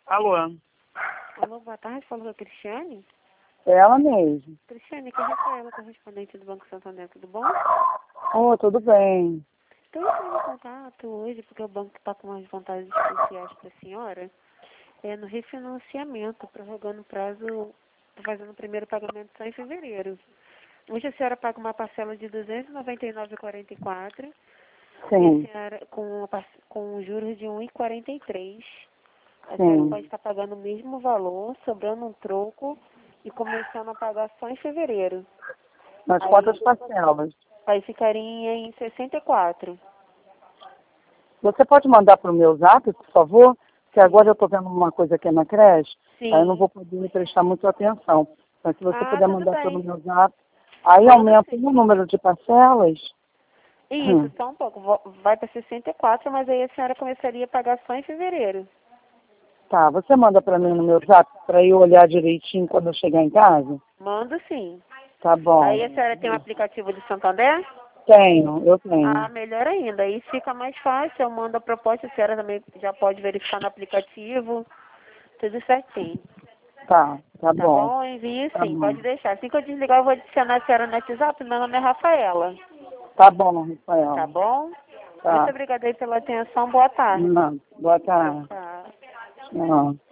Alô? Alô, boa tarde, falou a Cristiane? É ela mesmo. Cristiane, que é Rafaela, correspondente do Banco Santander, tudo bom? Oh, tudo bem. Estou entrando em contato hoje porque o banco está com umas vantagens especiais para a senhora no refinanciamento, prorrogando o prazo, fazendo o primeiro pagamento só em fevereiro. Hoje a senhora paga uma parcela de R$ 299,44 e Sim, a senhora com juros de 1,43. A sim. senhora pode estar pagando o mesmo valor, sobrando um troco e começando a pagar só em fevereiro. Nas quantas parcelas? Aí ficaria em 64. Você pode mandar para o meu zap, por favor? Que agora eu estou vendo uma coisa aqui na creche, Sim. aí eu não vou poder prestar muita atenção. Mas se você puder tudo mandar bem. pelo meu zap, aí Manda aumenta sim. o número de parcelas. Isso, só um pouco. Vai para 64, mas aí a senhora começaria a pagar só em fevereiro. Tá, você manda para mim no meu zap para eu olhar direitinho quando eu chegar em casa? Mando sim. Tá bom. Aí a senhora tem um aplicativo de Santander? Eu tenho. Melhor ainda. Aí fica mais fácil. Eu mando a proposta, a senhora também já pode verificar no aplicativo. Tudo certinho. Tá Tá bom. bom? Envie Tá sim, bom. pode deixar. Assim que eu desligar, eu vou adicionar a senhora no WhatsApp. Meu nome é Rafaela. Tá bom, Rafael. Tá bom? Tá. Muito obrigada aí pela atenção. Boa tarde. Não, boa tarde. Tchau. Não.